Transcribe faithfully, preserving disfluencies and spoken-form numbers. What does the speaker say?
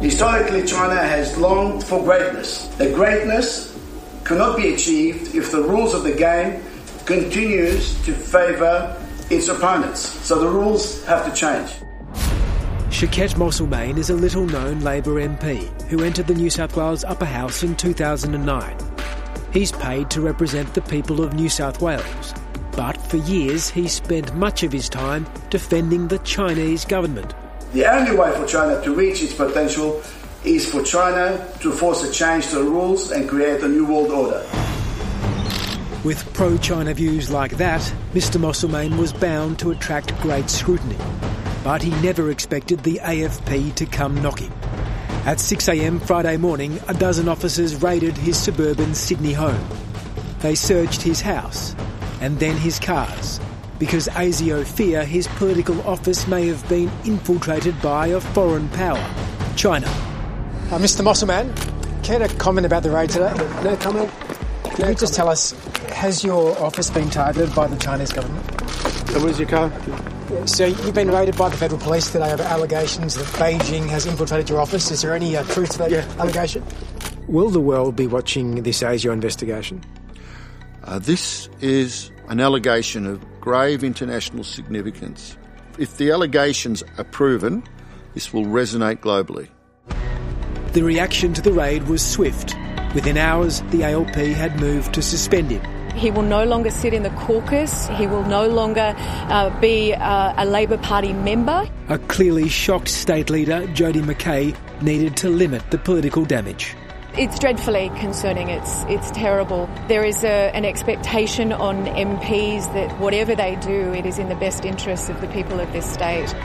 Historically, China has longed for greatness. The greatness cannot be achieved if the rules of the game continues to favour its opponents. So the rules have to change. Shaukat Mosselmain is a little-known Labor M P who entered the New South Wales Upper House in two thousand nine. He's paid to represent the people of New South Wales, but for years he's spent much of his time defending the Chinese government. The only way for China to reach its potential is for China to force a change to the rules and create a new world order. With pro-China views like that, Mr Mosselmain was bound to attract great scrutiny. But he never expected the A F P to come knocking. At six a m Friday morning, a dozen officers raided his suburban Sydney home. They searched his house and then his cars, because ASIO fear his political office may have been infiltrated by a foreign power, China. Uh, Mr Mosselmain, care to comment about the raid today? No comment. Can no you just comment. Tell us, has your office been targeted by the Chinese government? So where's your car? So you've been raided by the federal police today over allegations that Beijing has infiltrated your office. Is there any uh, truth to that yeah. allegation? Will the world be watching this ASIO investigation? Uh, this is an allegation of grave international significance. If the allegations are proven, this will resonate globally. The reaction to the raid was swift. Within hours, the A L P had moved to suspend him. He will no longer sit in the caucus. He will no longer uh, be uh, a Labor Party member. A clearly shocked state leader, Jodi McKay, needed to limit the political damage. It's dreadfully concerning. It's it's terrible. There is a, an expectation on M Ps that whatever they do, it is in the best interests of the people of this state.